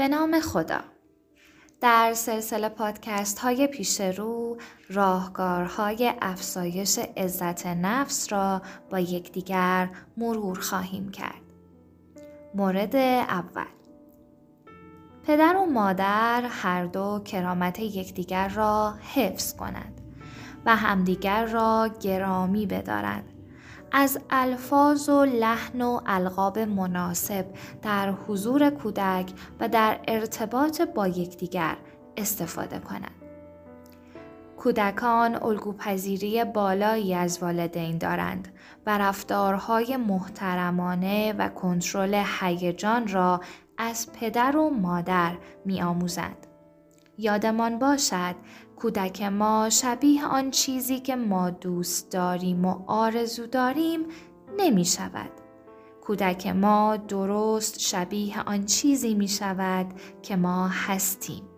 به نام خدا. در سلسله پادکست های پیش رو راهکارهای افزایش عزت نفس را با یکدیگر مرور خواهیم کرد. مورد اول، پدر و مادر هر دو کرامت یکدیگر را حفظ کنند و همدیگر را گرامی بدارند. از الفاظ و لحن و القاب مناسب در حضور کودک و در ارتباط با یکدیگر استفاده کنند. کودکان الگوپذیری بالایی از والدین دارند و رفتارهای محترمانه و کنترل هیجان را از پدر و مادر می‌آموزند. یادمان باشد کودک ما شبیه آن چیزی که ما دوست داریم و آرزو داریم نمی شود. کودک ما درست شبیه آن چیزی می شود که ما هستیم.